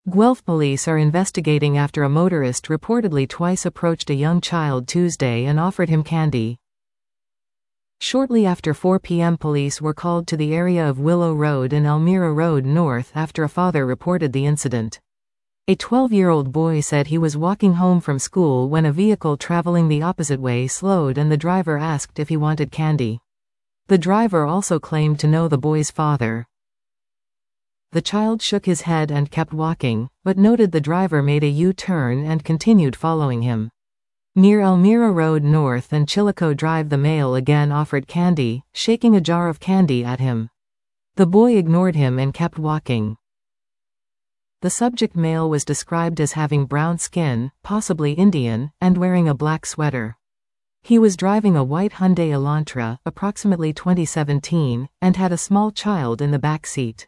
Guelph police are investigating after a motorist reportedly twice approached a young child Tuesday and offered him candy. Shortly after 4 p.m. police were called to the area of Willow Road and Elmira Road North after a father reported the incident. A 12-year-old boy said he was walking home from school when a vehicle traveling the opposite way slowed and the driver asked if he wanted candy. The driver also claimed to know the boy's father. The child shook his head and kept walking, but noted the driver made a U-turn and continued following him. Near Elmira Road North and Chillico Drive, the male again offered candy, shaking a jar of candy at him. The boy ignored him and kept walking. The subject male was described as having brown skin, possibly Indian, and wearing a black sweater. He was driving a white Hyundai Elantra, approximately 2017, and had a small child in the back seat.